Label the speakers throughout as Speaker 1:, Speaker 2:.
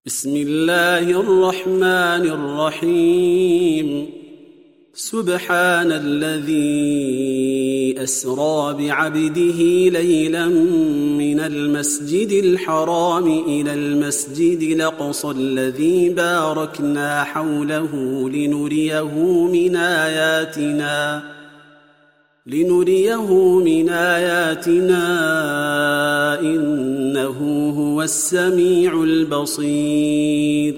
Speaker 1: بسم الله الرحمن الرحيم. سبحان الذي أسرى بعبده ليلا من المسجد الحرام إلى المسجد الأقصى الذي باركنا حوله لنريه من آياتنا إنه هو السميع البصير.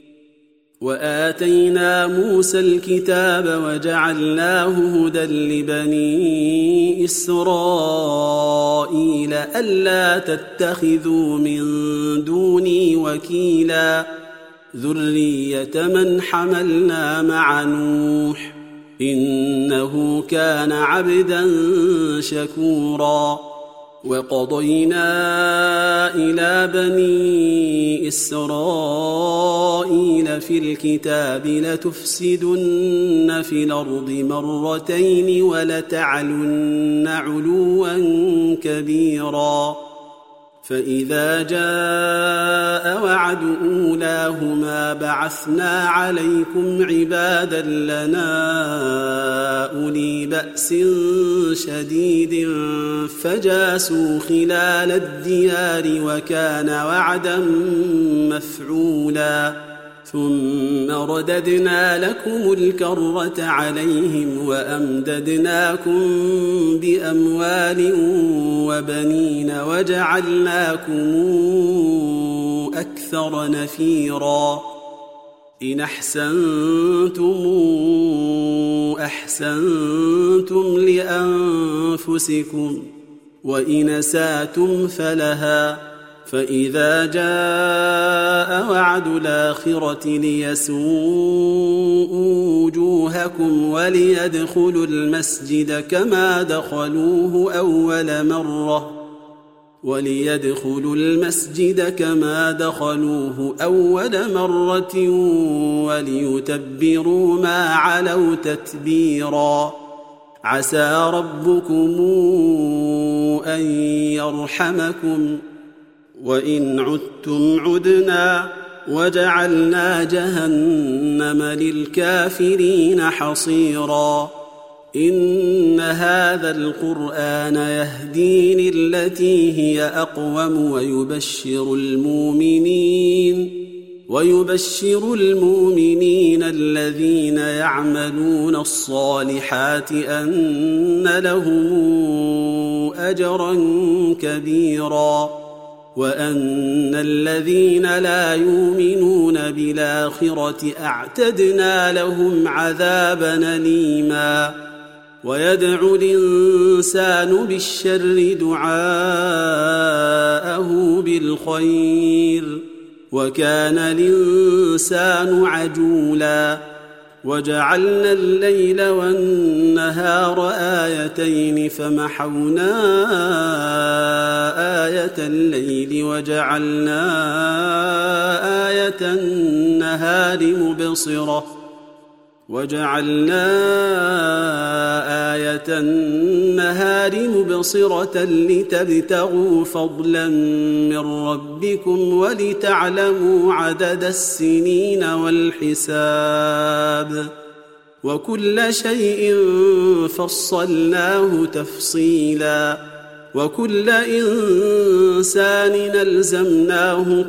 Speaker 1: وآتينا موسى الكتاب وجعلناه هدى لبني إسرائيل ألا تتخذوا من دوني وكيلا ذرية من حملنا مع نوح إنه كان عبدا شكورا. وقضينا إلى بني إسرائيل في الكتاب لتفسدن في الأرض مرتين ولتعلن علوا كبيرا. فإذا جاء وعد أولاهما بعثنا عليكم عبادا لنا أولي بأس شديد فجاسوا خلال الديار وكان وعدا مفعولا. ثم رددنا لكم الكرة عليهم وأمددناكم بأموال وبنين وجعلناكم أكثر نفيرا. إن أحسنتم لأنفسكم وإن أسأتم فلها. فإذا جاء وعد الآخرة ليسوءوا وجوهكم وليدخلوا المسجد كما دخلوه أول مرة وليتبروا ما علوا تتبيرا. عسى ربكم أن يرحمكم وإن عدتم عدنا وجعلنا جهنم للكافرين حصيرا. إن هذا القرآن يهدي للتي هي أقوم ويبشر المؤمنين الذين يعملون الصالحات أن لهم أجرا كبيرا. وأن الذين لا يؤمنون بالآخرة أعتدنا لهم عذابا أليما. ويدعو الإنسان بالشر دعاءه بالخير وكان الإنسان عجولا. وجعلنا الليل والنهار آيتين فمحونا آية الليل وجعلنا آية النهار مبصرة لتبتغوا فضلا من ربكم ولتعلموا عدد السنين والحساب وكل شيء فصلناه تفصيلا. وكل إنسان ألزمناه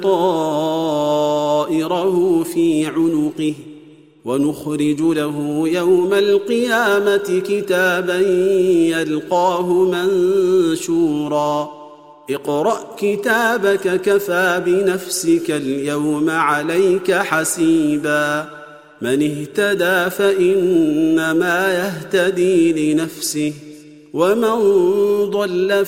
Speaker 1: طائره في عنقه ونخرج له يوم القيامة كتابا يلقاه منشورا. اقرأ كتابك كفى بنفسك اليوم عليك حسيبا. من اهتدى فإنما يهتدي لنفسه ومن ضل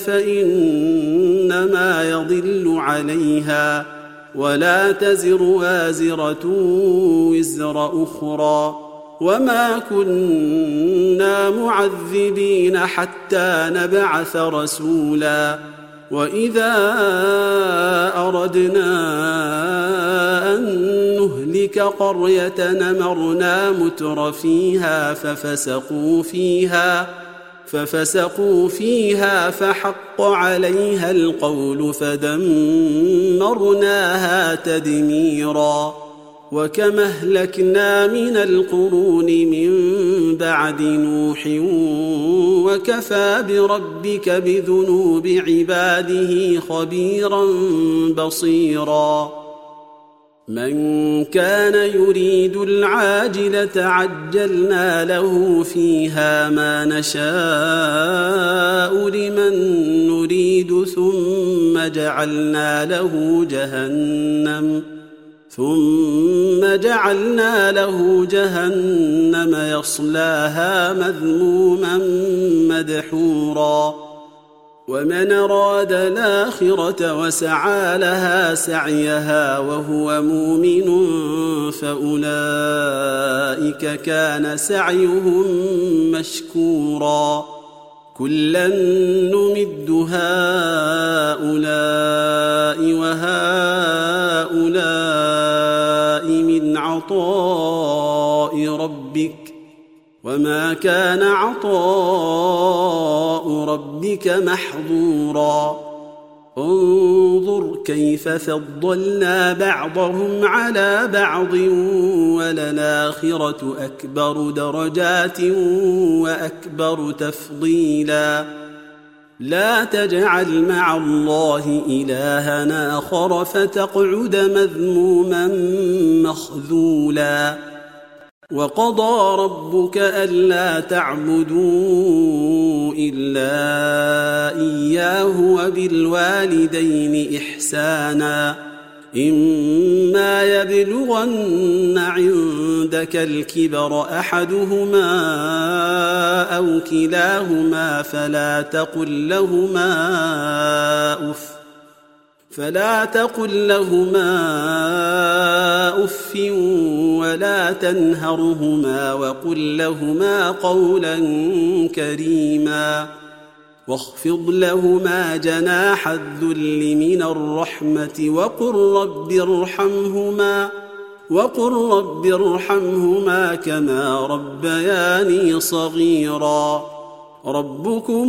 Speaker 1: فإنما يضل عليها ولا تزر وازرة وزر أخرى. وما كنا معذبين حتى نبعث رسولا. وإذا أردنا أن نهلك قرية أمرنا متر فيها ففسقوا فيها فحق عليها القول فدمرناها تدميرا. وكم أهلكنا من القرون من بعد نوح وكفى بربك بذنوب عباده خبيرا بصيرا. من كان يريد العاجلة عجلنا له فيها ما نشاء لمن نريد ثم جعلنا له جهنم يصلاها مذموما مدحورا. ومن أراد الآخرة وسعى لها سعيها وهو مؤمن فأولئك كان سعيهم مشكورا. كلا نمد هؤلاء وهؤلاء من عطاء ربك وما كان عطاء ربك محظورا. انظر كيف فضلنا بعضهم على بعض وللآخرة أكبر درجات وأكبر تفضيلا. لا تجعل مع الله إلها آخر فتقعد مذموما مخذولا. وقضى ربك ألا تعبدوا إلا إياه وبالوالدين إحسانا. إما يبلغن عندك الكبر أحدهما أو كلاهما فلا تقل لهما أف ولا تنهرهما وقل لهما قولا كريما. واخفض لهما جناح الذل من الرحمة وقل رب ارحمهما كما ربياني صغيرا. ربكم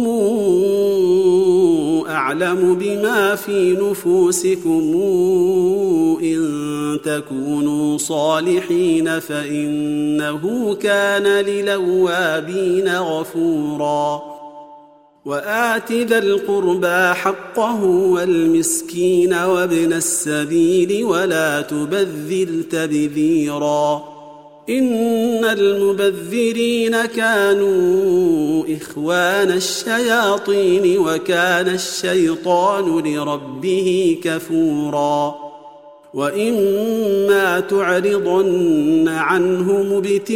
Speaker 1: أعلم بما في نفوسكم إن تكونوا صالحين فإنه كان للأوابين غفورا. وآت ذا القربى حقه والمسكين وابن السبيل ولا تبذر تبذيرا. إن المبذرين كانوا إخوان الشياطين وكان الشيطان لربه كفورا. وإما تعرضن عنهم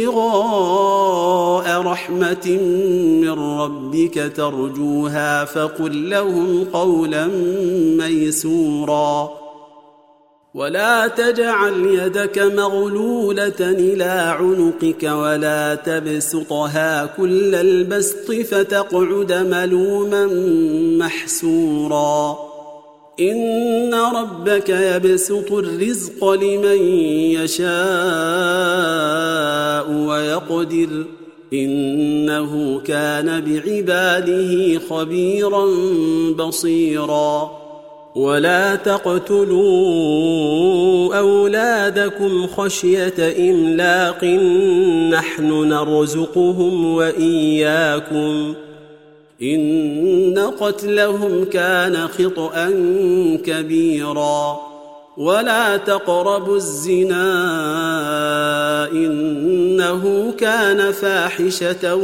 Speaker 1: ابتغاء رحمة من ربك ترجوها فقل لهم قولا ميسورا. ولا تجعل يدك مغلولة إلى عنقك ولا تبسطها كل البسط فتقعد ملوما محسورا. إن ربك يبسط الرزق لمن يشاء ويقدر إنه كان بعباده خبيرا بصيرا. ولا تقتلوا أولادكم خشية إملاق نحن نرزقهم وإياكم إن قتلهم كان خطأ كبيرا. ولا تقربوا الزنا إنه كان فاحشة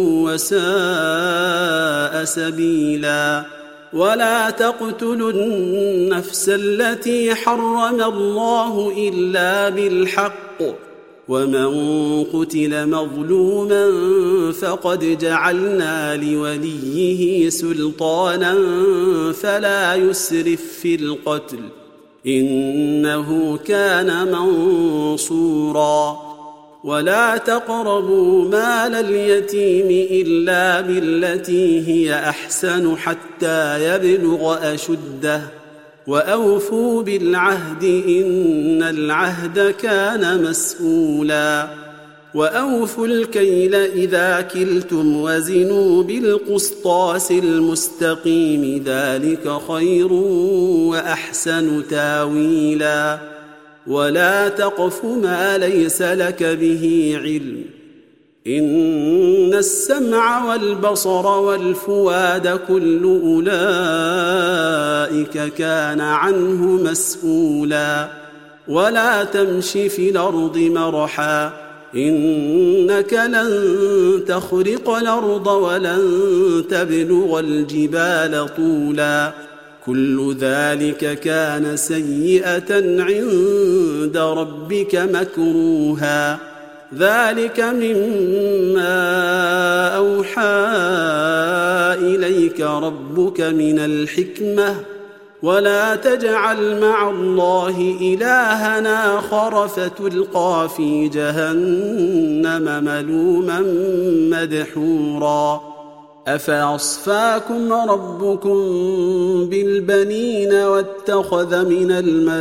Speaker 1: وساء سبيلا. ولا تقتلوا النفس التي حرم الله إلا بالحق ومن قتل مظلوما فقد جعلنا لوليه سلطانا فلا يسرف في القتل إنه كان منصورا. ولا تقربوا مال اليتيم إلا بالتي هي أحسن حتى يبلغ أشده وأوفوا بالعهد إن العهد كان مسؤولا. وأوفوا الكيل إذا كلتم وزنوا بالقسطاس المستقيم ذلك خير وأحسن تاويلا ولا تقف ما ليس لك به علم إن السمع والبصر والفؤاد كل أولئك كان عنه مسؤولا ولا تمش في الأرض مرحا إنك لن تخرق الأرض ولن تبلغ الجبال طولا كل ذلك كان سيئة عند ربك مكروها ذلك مما أوحى إليك ربك من الحكمة ولا تجعل مع الله إلها آخر فتلقى في جهنم ملوما مدحورا أفأصفاكم ربكم بالبنين واتخذ من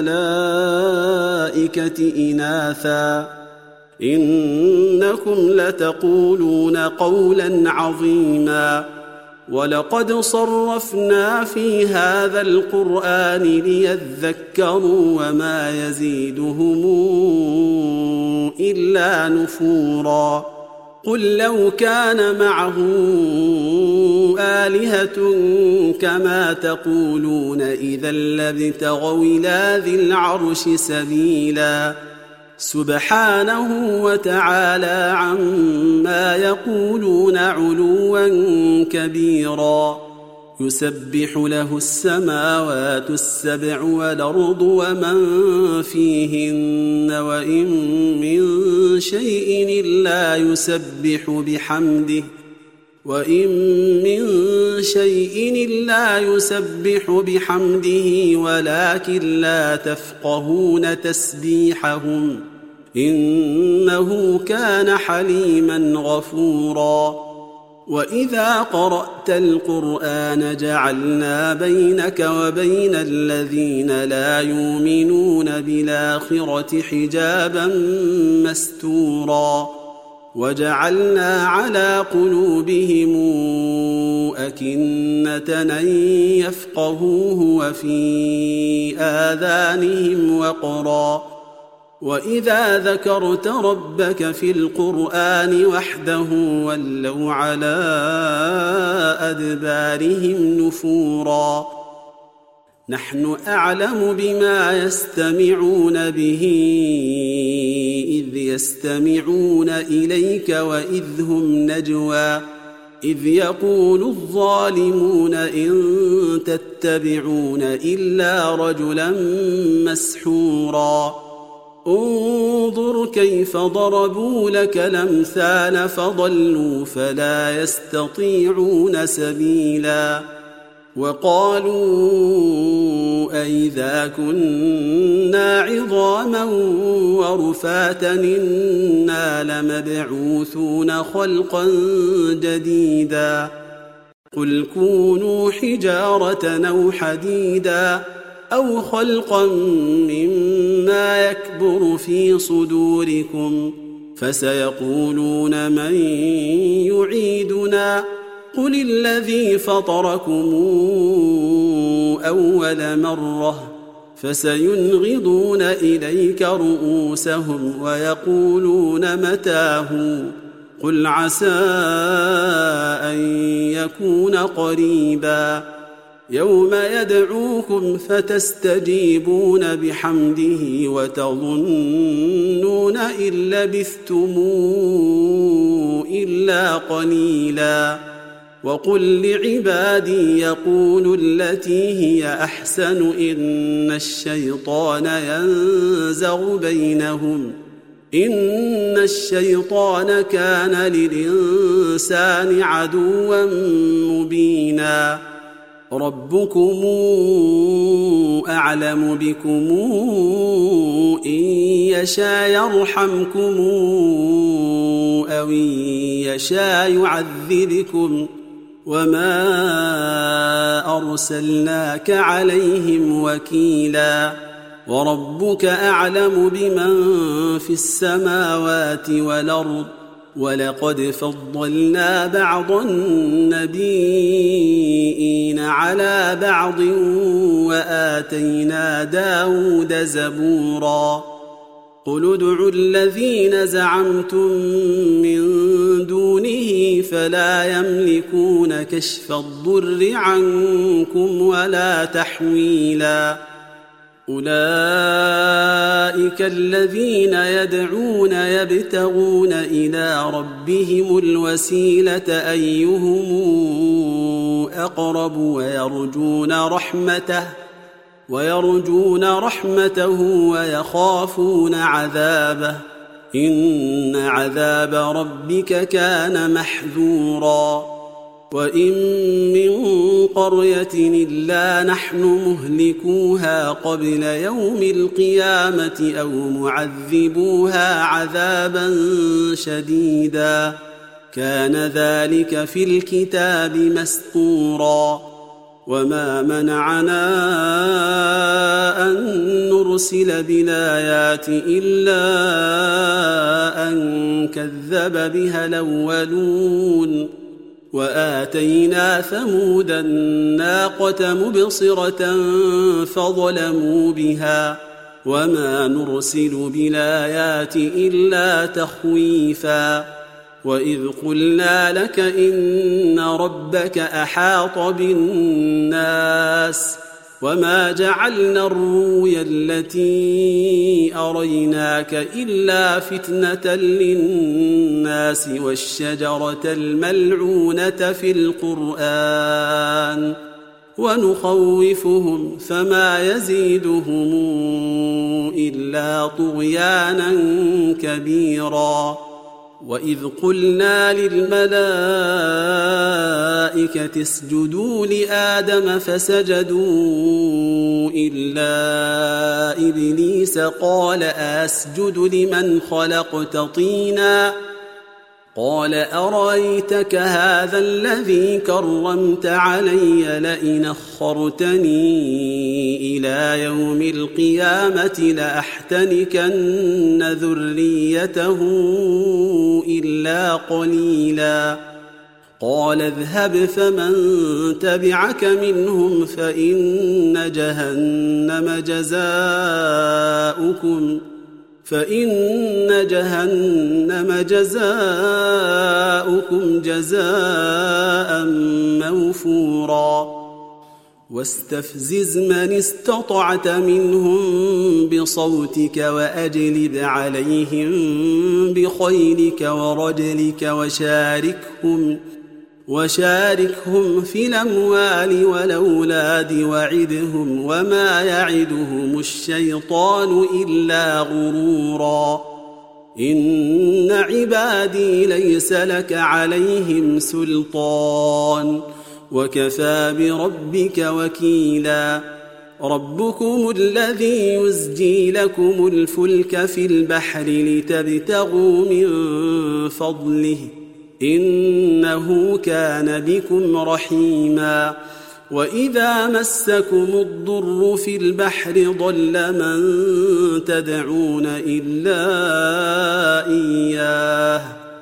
Speaker 1: الملائكة إناثا إنكم لتقولون قولا عظيما ولقد صرفنا في هذا القرآن ليذكروا وما يزيدهم إلا نفورا قل لو كان معه آلهة كما تقولون إذا لابتغوا إلى ذي العرش سبيلا سبحانه وتعالى عما يقولون علوا كبيرا يسبح له السماوات السبع والأرض ومن فيهن وإن من شيء إلا يسبح بحمده ولكن لا تفقهون تسبيحهم إنه كان حليما غفورا وإذا قرأت القرآن جعلنا بينك وبين الذين لا يؤمنون بالآخرة حجابا مستورا وجعلنا على قلوبهم أكنة أن يفقهوه وفي آذانهم وقرا وإذا ذكرت ربك في القرآن وحده ولوا على أدبارهم نفورا نحن أعلم بما يستمعون به إذ يستمعون إليك وإذ هم نجوى إذ يقول الظالمون إن تتبعون إلا رجلا مسحورا انظر كيف ضربوا لك الأمثال فضلوا فلا يستطيعون سبيلا وقالوا أئذا كنا عظاما ورفاتا إنا لمبعوثون خلقا جديدا قل كونوا حجارة أو حديدا أو خلقا مما يكبر في صدوركم فسيقولون من يعيدنا قل الذي فطركم أول مرة فسينغضون إليك رؤوسهم ويقولون متاه قل عسى أن يكون قريبا يوم يدعوكم فتستجيبون بحمده وتظنون إن لبثتم إلا قليلا وقل لعبادي يقولوا التي هي أحسن إن الشيطان ينزغ بينهم إن الشيطان كان للإنسان عدوا مبينا ربكم أعلم بكم إن يشاء يرحمكم أو إن يشاء يعذبكم وما أرسلناك عليهم وكيلا وربك أعلم بمن في السماوات والأرض ولقد فضلنا بعض النبيين على بعض وآتينا داود زبورا قل ادعوا الذين زعمتم من دونه فلا يملكون كشف الضر عنكم ولا تحويلا أولئك الذين يدعون يبتغون إلى ربهم الوسيلة أيهم أقرب ويرجون رحمته ويخافون عذابه إن عذاب ربك كان محذورا وإن من قرية إلا نحن مهلكوها قبل يوم القيامة أو معذبوها عذابا شديدا كان ذلك في الكتاب مسطورا وما منعنا أن نرسل بالآيات إلا أن كذب بها الأولون وآتينا ثمود الناقة مبصرة فظلموا بها وما نرسل بالآيات إلا تخويفا وإذ قلنا لك إن ربك أحاط بالناس وما جعلنا الرؤيا التي أريناك إلا فتنة للناس والشجرة الملعونة في القرآن ونخوفهم فما يزيدهم إلا طغيانا كبيرا وإذ قلنا للملائكة اسجدوا لآدم فسجدوا إلا إبليس قال أسجد لمن خلقت طينا قال أرأيتك هذا الذي كرمت علي لئن أخرتني إلى يوم القيامة لأحتنكن ذريته إلا قليلا قال اذهب فمن تبعك منهم فإن جهنم جزاؤكم جزاء موفورا واستفزز من استطعت منهم بصوتك وأجلب عليهم بخيلك ورجلك وشاركهم في الأموال والأولاد وعدهم وما يعدهم الشيطان إلا غرورا إن عبادي ليس لك عليهم سلطان وكفى بربك وكيلا ربكم الذي يزجي لكم الفلك في البحر لتبتغوا من فضله إنه كان بكم رحيما وإذا مسكم الضر في البحر ضل من تدعون إلا إياه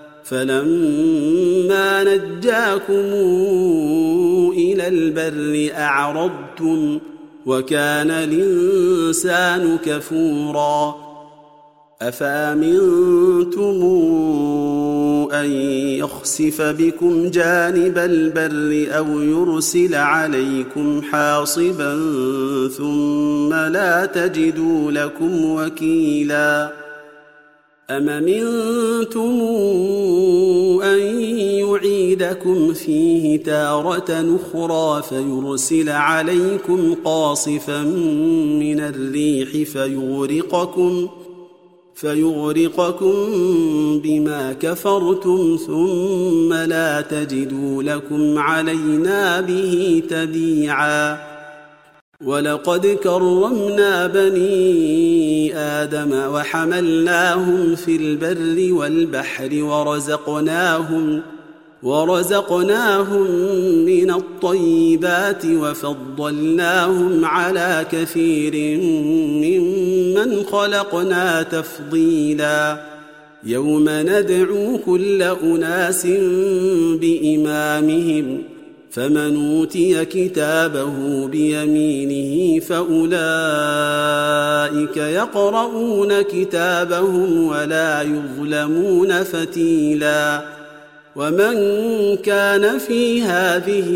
Speaker 1: فلما نجاكم إلى البر أعرضتم وكان الإنسان كفورا أفأمنتم أن يخسف بكم جانب البر أو يرسل عليكم حاصبا ثم لا تجدوا لكم وكيلا أم أمنتم أن يعيدكم فيه تارة أخرى فيرسل عليكم قاصفا من الريح فيغرقكم بما كفرتم ثم لا تجدوا لكم علينا به تبيعا ولقد كرمنا بني آدم ورزقناهم من الطيبات وفضلناهم على كثير ممن خلقنا تفضيلا يوم ندعو كل أناس بإمامهم فمن أوتي كتابه بيمينه فأولئك يقرؤون كتابهم ولا يظلمون فتيلا ومن كان في هذه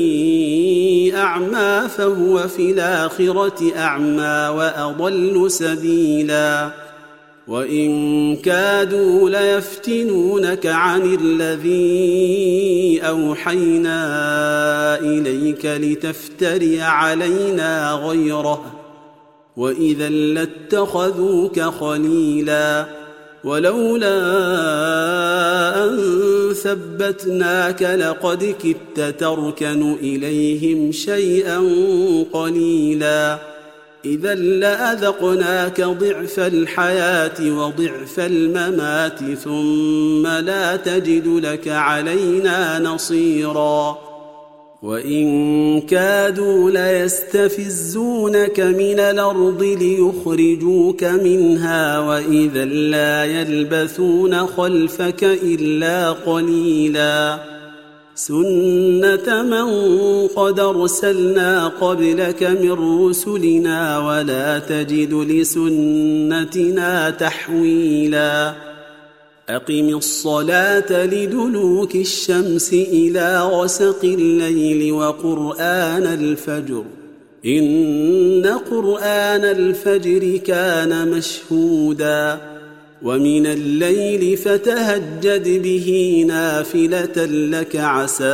Speaker 1: أعمى فهو في الآخرة أعمى وأضل سبيلا وإن كادوا ليفتنونك عن الذي أوحينا إليك لتفتري علينا غيره وإذا لاتخذوك خليلا ولولا أن ثبتناك لقد كدت تركن إليهم شيئا قليلا إذا لأذقناك ضعف الحياة وضعف الممات ثم لا تجد لك علينا نصيرا وإن كادوا ليستفزونك من الأرض ليخرجوك منها وإذا لا يلبثون خلفك إلا قليلا سنة من قد أرسلنا قبلك من رسلنا ولا تجد لسنتنا تحويلا أقم الصلاة لدلوك الشمس إلى غسق الليل وقرآن الفجر إن قرآن الفجر كان مشهودا ومن الليل فتهجد به نافلة لك عسى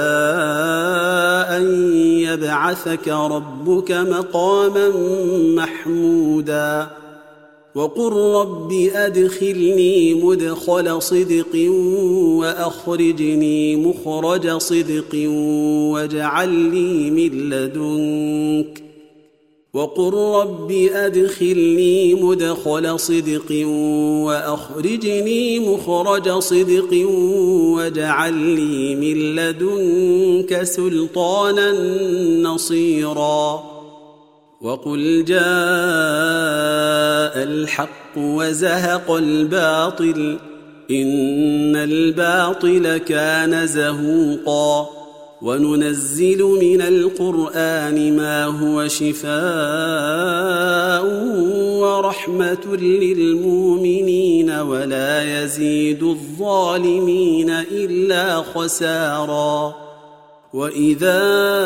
Speaker 1: أن يبعثك ربك مقاما محمودا وقل رب أدخلني مدخل صدق وأخرجني مخرج صدق واجعل لي من لدنك وقل رب أدخلني مدخل صدق وأخرجني مخرج صدق واجعل لي من لدنك سلطانا نصيرا وقل جاء الحق وزهق الباطل إن الباطل كان زهوقا وننزل من القرآن ما هو شفاء ورحمة للمؤمنين ولا يزيد الظالمين إلا خسارا وإذا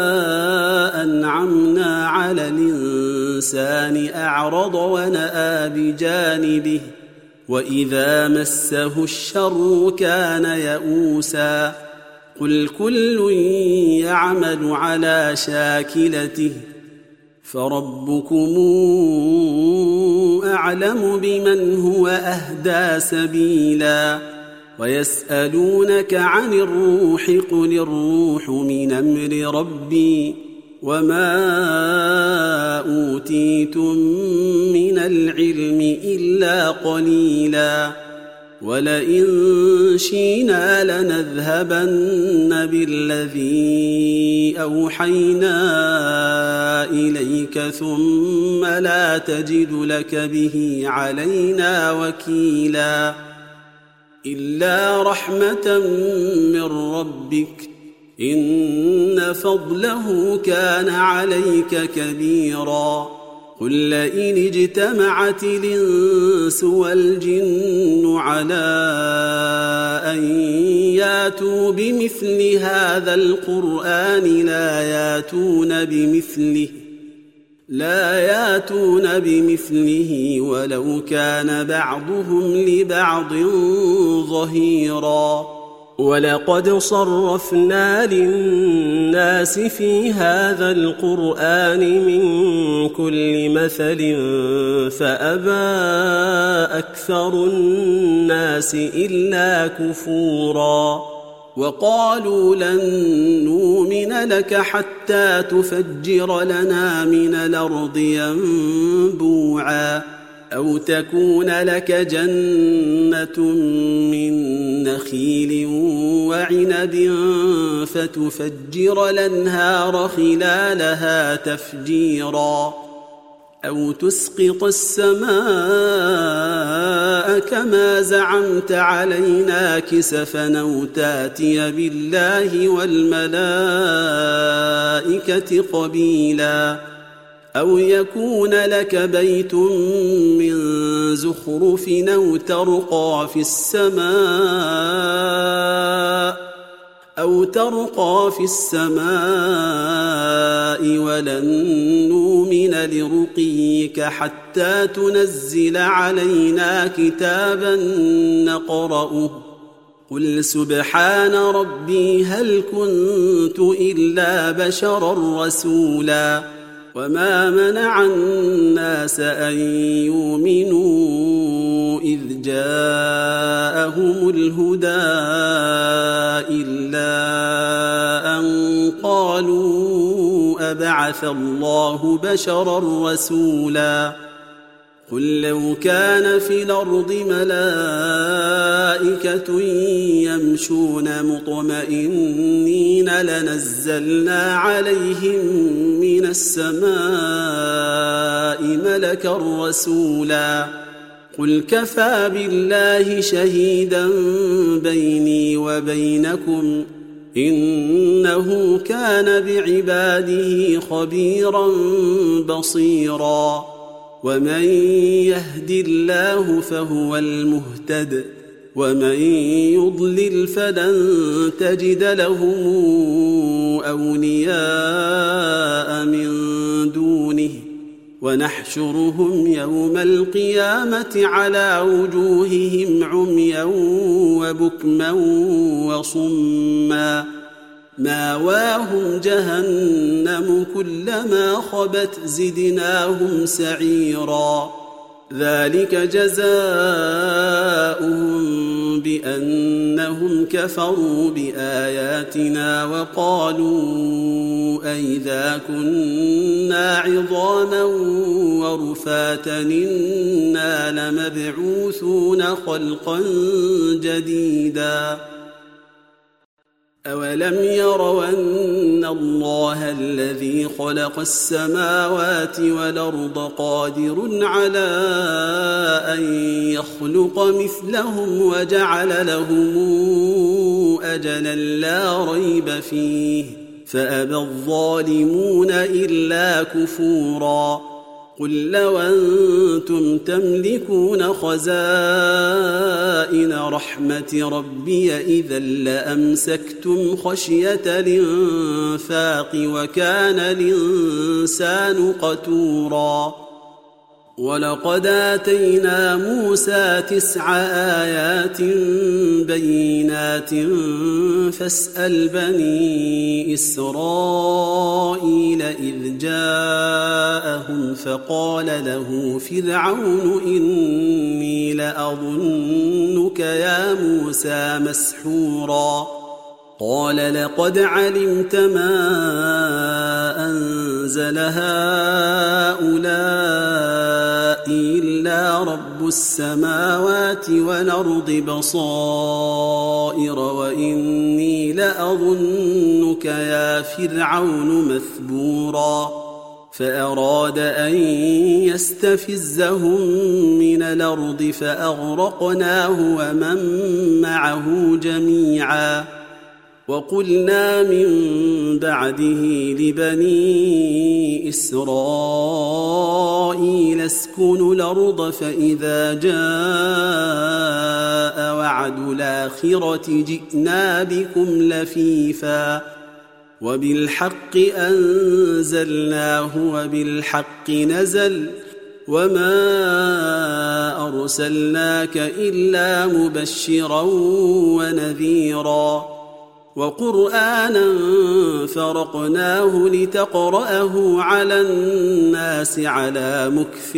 Speaker 1: أنعمنا على الإنسان أعرض ونأى بجانبه وإذا مسه الشر كان يئوسا قل كل يعمل على شاكلته فربكم أعلم بمن هو أهدى سبيلا ويسألونك عن الروح قل الروح من أمر ربي وما أوتيتم من العلم إلا قليلا ولئن شئنا لنذهبن بالذي أوحينا إليك ثم لا تجد لك به علينا وكيلا إلا رحمة من ربك إن فضله كان عليك كبيرا قل لئن اجتمعت الإنس والجن على أن ياتوا بمثل هذا القرآن لا ياتون بمثله ولو كان بعضهم لبعض ظهيرا ولقد صرفنا للناس في هذا القرآن من كل مثل فأبى أكثر الناس إلا كفورا وقالوا لن نؤمن لك حتى تفجر لنا من الأرض ينبوعا أو تكون لك جنة من نخيل وعنب فتفجر الأنهار خلالها تفجيرا أو تسقط السماء كما زعمت علينا كسفا أو تاتي بالله والملائكة قبيلا أو يكون لك بيت من زخرف أو ترقى في السماء ولن نؤمن لرقيك حتى تنزل علينا كتابا نقرأه قل سبحان ربي هل كنت إلا بشرا رسولا وما منع الناس أن يؤمنوا إذ جاءهم الهدى إلا أن قالوا أبعث الله بشرا رسولا قل لو كان في الأرض ملائكة يمشون مطمئنين لنزلنا عليهم من السماء ملكا رسولا قل كفى بالله شهيدا بيني وبينكم إنه كان بعباده خبيرا بصيرا ومن يهد الله فهو المهتد ومن يضلل فلن تجد لهم أولياء من دونه ونحشرهم يوم القيامة على وجوههم عميا وبكما وصما ماواهم جهنم كلما خبت زدناهم سعيرا ذلك جزاؤهم بأنهم كفروا بآياتنا وقالوا أئذا كنا عظاما ورفاتا إنا لمبعوثون خلقا جديدا أولم يروا أن الله الذي خلق السماوات والأرض قادر على أن يخلق مثلهم وجعل لهم أجلا لا ريب فيه فأبى الظالمون إلا كفورا قل لو أنتم تملكون خزائن رحمة ربي إذا لأمسكتم خشية الإنفاق وكان الإنسان قتورا ولقد آتينا موسى 9 آيات بينات فاسأل بني إسرائيل إذ جاءهم فقال له فرعون إني لأظنك يا موسى مسحورا قال لقد علمت ما أنزل هؤلاء إلا رب السماوات والأرض بصائر وإني لأظنك يا فرعون مثبورا فأراد أن يستفزهم من الأرض فأغرقناه ومن معه جميعا وقلنا من بعده لبني إسرائيل اسكنوا الأرض فإذا جاء وعد الآخرة جئنا بكم لفيفا وبالحق أنزلناه وبالحق نزل وما أرسلناك إلا مبشرا ونذيرا وقرآنا فرقناه لتقرأه على الناس على مكث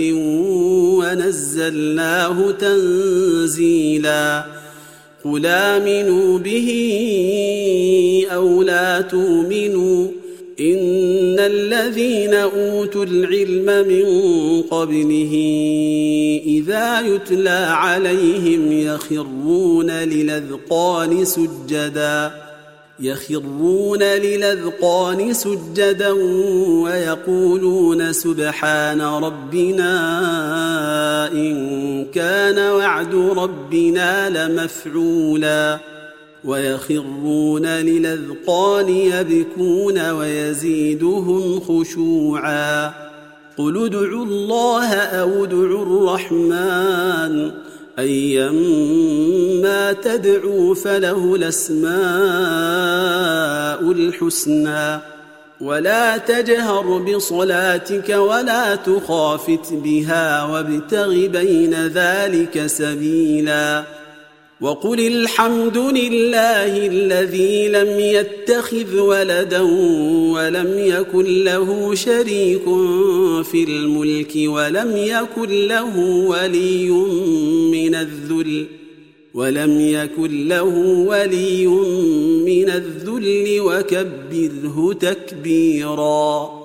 Speaker 1: ونزلناه تنزيلا قل آمنوا به أو لا تؤمنوا إن الذين أوتوا العلم من قبله إذا يتلى عليهم يخرون للأذقان سجدا ويقولون سبحان ربنا إن كان وعد ربنا لمفعولا ويخرون للأذقان يبكون ويزيدهم خشوعا قل ادعوا الله أو ادعوا الرحمن أيما تدعوا فله الأسماء الحسنى ولا تجهر بصلاتك ولا تخافت بها وابتغ بين ذلك سبيلا وقل الحمد لله الذي لم يتخذ ولدا ولم يكن له شريك في الملك ولم يكن له ولي من الذل وكبره تكبيرا.